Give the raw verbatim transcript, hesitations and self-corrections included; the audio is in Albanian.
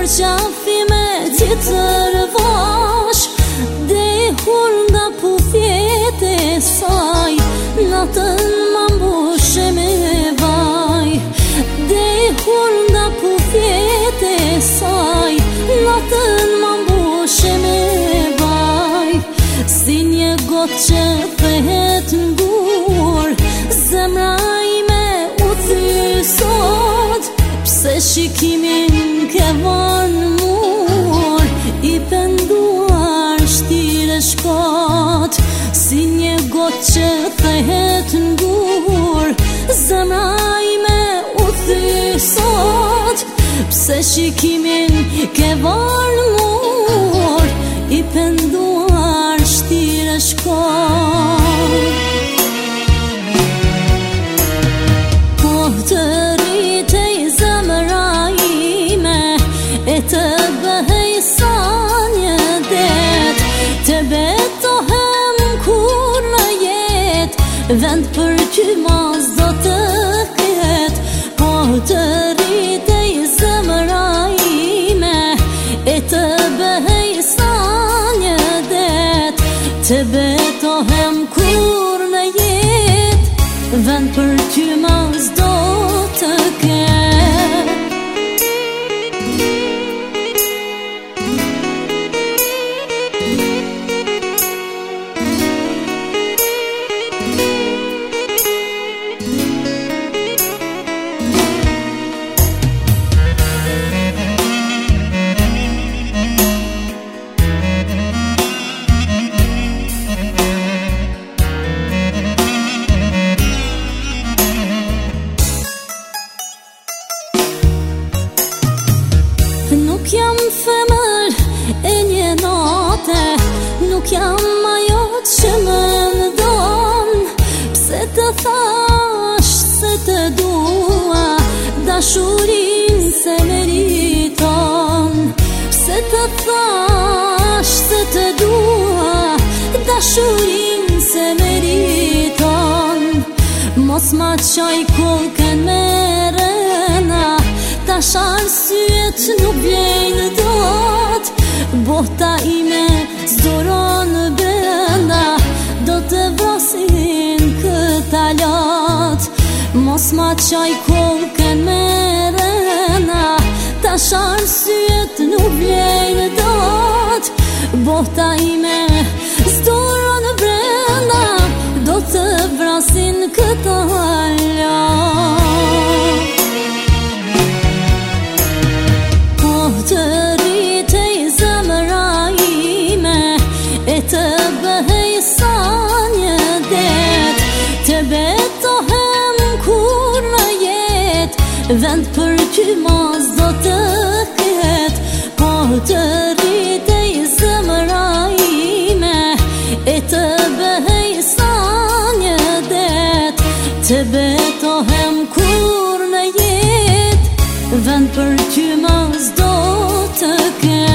qafi me tjetër vash, dhe hur nga puthjet e saj, natën ma mbushe me vaj. Dhe hur nga puthjet e saj, natën ma mbushe me vaj. Si një gotë që thehet ngur, zemra ime u thy sot. Pse shikimin ke vanë mur, i penduar shtire shkot. Si një gotë që thehet ngur, zemra ime u thy sot. Pse shikimin ke vanë mur, i penduar shtire shkot. Po të rritej zemra ime, e të bëhej sa një det, të betohem kur në jet, vend për ty mos do të ket. Po të rritej zemra ime, e të bëhej sa një det, të betohem kur në jet, vend për ty mos do të ket. Nuk jam femër e një nate, nuk jam ajo që më ndon. Pse të thash se të dua, dashurin se meriton. Pse të thash se të dua, dashurin se meriton. Mos ma qaj kokën me rena, tash arsyet nuk vjejnë dot. Bota ime zdoron brenda, do të vrasin këta lot. Mos ma qaj kokën me rena, tash arsyet nuk vjejnë dot. Bota ime zdoron brenda, do të vrasin këta lot. Të rritej zemra ime, e të bëhej sa një det, të betohem kur në jet, vend për ty mos do të ket. Po të rritej zemra ime, e të bëhej sa një det, të betohem kur në jet, vend për ty mos do të ket.